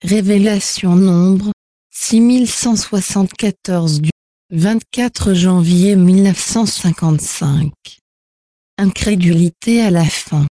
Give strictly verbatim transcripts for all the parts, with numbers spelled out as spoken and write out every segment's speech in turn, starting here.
Révélation Nombre, six mille cent soixante-quatorze du vingt-quatre janvier mille neuf cent cinquante-cinq. Incrédulité à la fin.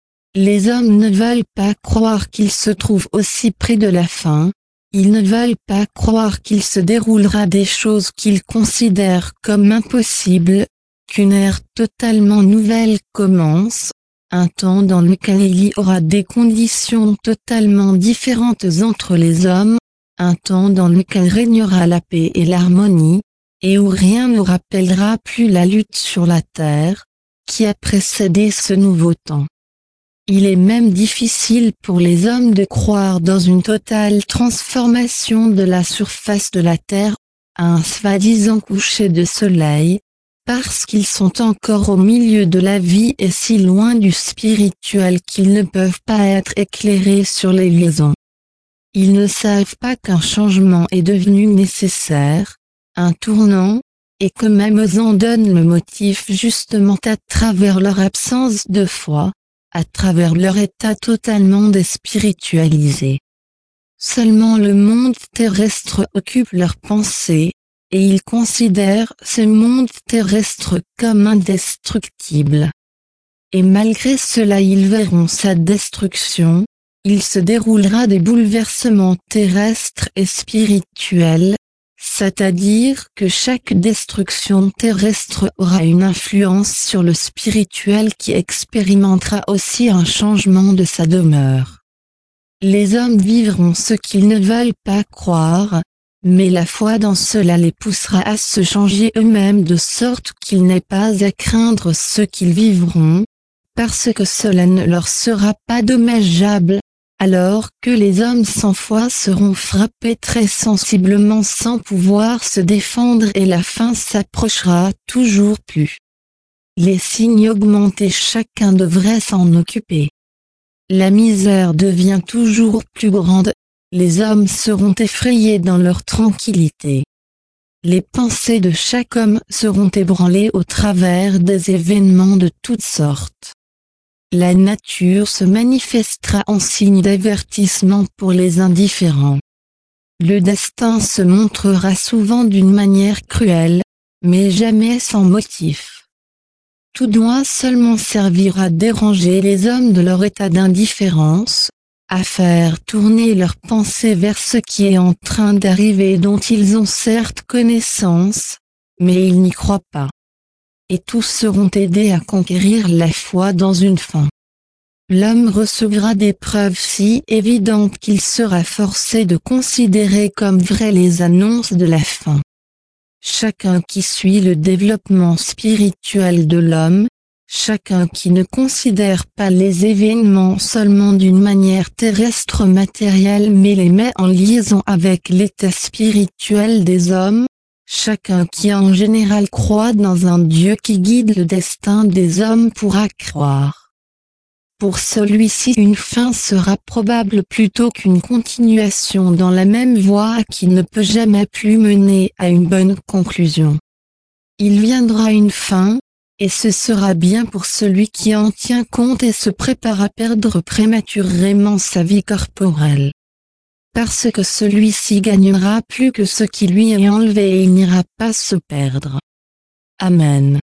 Les hommes ne veulent pas croire qu'ils se trouvent aussi près de la fin, ils ne veulent pas croire qu'il se déroulera des choses qu'ils considèrent comme impossibles, qu'une ère totalement nouvelle commence, un temps dans lequel il y aura des conditions totalement différentes entre les hommes, un temps dans lequel régnera la paix et l'harmonie, et où rien ne rappellera plus la lutte sur la terre, qui a précédé ce nouveau temps. Il est même difficile pour les hommes de croire dans une totale transformation de la surface de la terre, à un soi-disant coucher de soleil, parce qu'ils sont encore au milieu de la vie et si loin du spirituel qu'ils ne peuvent pas être éclairés sur les liaisons. Ils ne savent pas qu'un changement est devenu nécessaire, un tournant, et que même eux en donnent le motif justement à travers leur absence de foi, à travers leur état totalement déspiritualisé. Seulement le monde terrestre occupe leurs pensées, et ils considèrent ce monde terrestre comme indestructible. Et malgré cela ils verront sa destruction, il se déroulera des bouleversements terrestres et spirituels, c'est-à-dire que chaque destruction terrestre aura une influence sur le spirituel qui expérimentera aussi un changement de sa demeure. Les hommes vivront ce qu'ils ne veulent pas croire, mais la foi dans cela les poussera à se changer eux-mêmes de sorte qu'ils n'aient pas à craindre ce qu'ils vivront, parce que cela ne leur sera pas dommageable, alors que les hommes sans foi seront frappés très sensiblement sans pouvoir se défendre et la fin s'approchera toujours plus. Les signes augmentent et chacun devrait s'en occuper. La misère devient toujours plus grande, les hommes seront effrayés dans leur tranquillité. Les pensées de chaque homme seront ébranlées au travers des événements de toutes sortes. La nature se manifestera en signe d'avertissement pour les indifférents. Le destin se montrera souvent d'une manière cruelle, mais jamais sans motif. Tout doit seulement servir à déranger les hommes de leur état d'indifférence, à faire tourner leurs pensées vers ce qui est en train d'arriver dont ils ont certes connaissance, mais ils n'y croient pas. Et tous seront aidés à conquérir la foi dans une fin. L'homme recevra des preuves si évidentes qu'il sera forcé de considérer comme vraies les annonces de la fin. Chacun qui suit le développement spirituel de l'homme, chacun qui ne considère pas les événements seulement d'une manière terrestre matérielle mais les met en liaison avec l'état spirituel des hommes, chacun qui en général croit dans un Dieu qui guide le destin des hommes pourra croire. Pour celui-ci une fin sera probable plutôt qu'une continuation dans la même voie qui ne peut jamais plus mener à une bonne conclusion. Il viendra une fin, et ce sera bien pour celui qui en tient compte et se prépare à perdre prématurément sa vie corporelle. Parce que celui-ci gagnera plus que ce qui lui est enlevé et il n'ira pas se perdre. Amen.